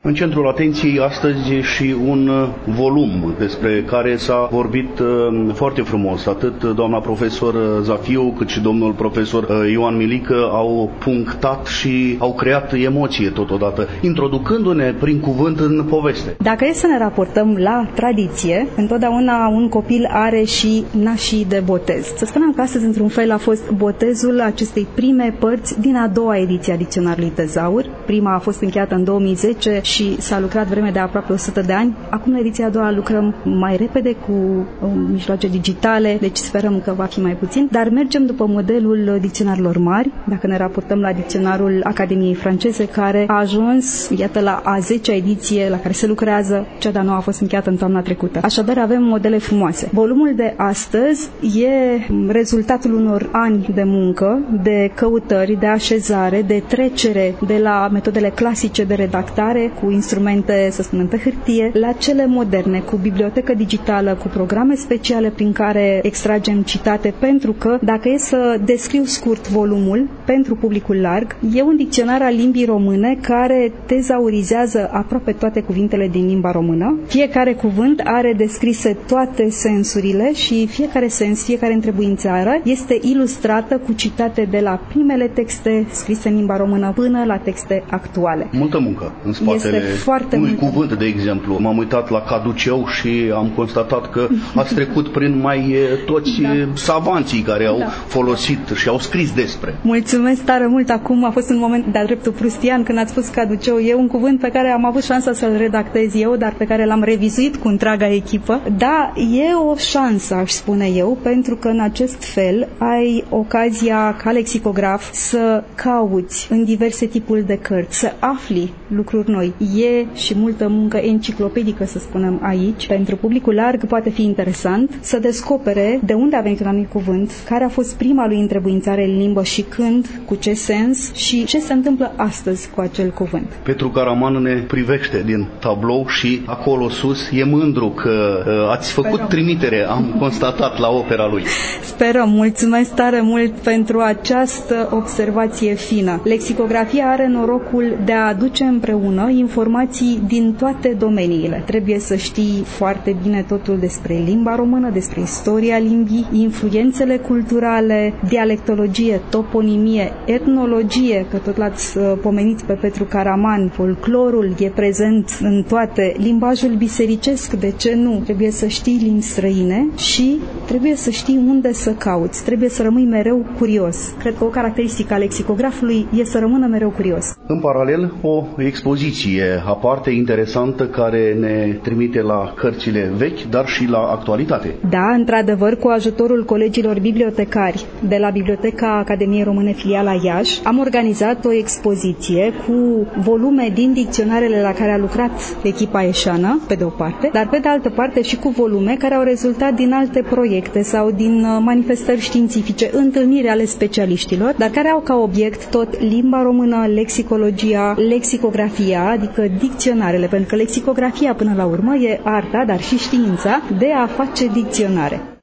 În centrul atenției astăzi și un volum despre care s-a vorbit foarte frumos. Atât doamna profesor Zafiu, cât și domnul profesor Ioan Milică au punctat și au creat emoție totodată, introducându-ne prin cuvânt în poveste. Dacă e să ne raportăm la tradiție, întotdeauna un copil are și nașii de botez. Să spunem că astăzi, într-un fel, a fost botezul acestei prime părți din a doua ediție a Dicționarului Tezaur. Prima a fost încheiată în 2010 și s-a lucrat vreme de aproape 100 de ani. Acum, la ediția a doua, lucrăm mai repede cu mijloace digitale, deci sperăm că va fi mai puțin, dar mergem după modelul dicționarilor mari. Dacă ne raportăm la dicționarul Academiei Franceze, care a ajuns, iată, la a 10-a ediție la care se lucrează, cea de-a noua a fost încheiată în toamna trecută. Așadar, avem modele frumoase. Volumul de astăzi e rezultatul unor ani de muncă, de căutări, de așezare, de trecere de la metodele clasice de redactare cu instrumente, să spunem, pe hârtie, la cele moderne, cu bibliotecă digitală, cu programe speciale prin care extragem citate, pentru că, dacă e să descriu scurt volumul pentru publicul larg, e un dicționar al limbii române care tezaurizează aproape toate cuvintele din limba română. Fiecare cuvânt are descrise toate sensurile și fiecare sens, fiecare întrebuințare este ilustrată cu citate de la primele texte scrise în limba română până la texte actuale. Multă muncă în spatele unui cuvânt, de exemplu. M-am uitat la caduceu și am constatat că ați trecut prin mai toți savanții care au folosit și au scris despre. Mulțumesc tare mult. Acum a fost un moment de-a dreptul prustian când ați spus caduceu. E un cuvânt pe care am avut șansa să-l redactez eu, dar pe care l-am revizuit cu întreaga echipă. Da, e o șansă, aș spune eu, pentru că în acest fel ai ocazia ca lexicograf să cauți în diverse tipuri de cărți, să afli lucruri noi. E și multă muncă enciclopedică, să spunem aici. Pentru publicul larg poate fi interesant să descopere de unde a venit un anumit cuvânt, care a fost prima lui întrebuințare în limbă și când, cu ce sens și ce se întâmplă astăzi cu acel cuvânt. Petru Caraman ne privește din tablou și acolo sus e mândru că ați făcut trimitere, am constatat, la opera lui. Sperăm, mulțumesc tare mult pentru această observație fină. Lexicografia are norocul de a aduce împreună informații din toate domeniile. Trebuie să știi foarte bine totul despre limba română, despre istoria limbii, influențele culturale, dialectologie, toponimie, etnologie, că tot l-ați pomenit pe Petru Caraman, folclorul e prezent în toate, limbajul bisericesc, de ce nu? Trebuie să știi limbi străine și trebuie să știi unde să cauți, trebuie să rămâi mereu curios. Cred că o caracteristică a lexicografului e să rămână mereu curios. În paralel, o expoziție aparte interesantă care ne trimite la cărțile vechi, dar și la actualitate. Da, într-adevăr, cu ajutorul colegilor bibliotecari de la Biblioteca Academiei Române Filiala Iași, am organizat o expoziție cu volume din dicționarele la care a lucrat echipa ieșeană, pe de o parte, dar pe de altă parte și cu volume care au rezultat din alte proiecte sau din manifestări științifice, întâlniri ale specialiștilor, dar care au ca obiect tot limba română, lexicologia, lexicografia, adică dicționarele, pentru că lexicografia până la urmă e arta, dar și știința de a face dicționare.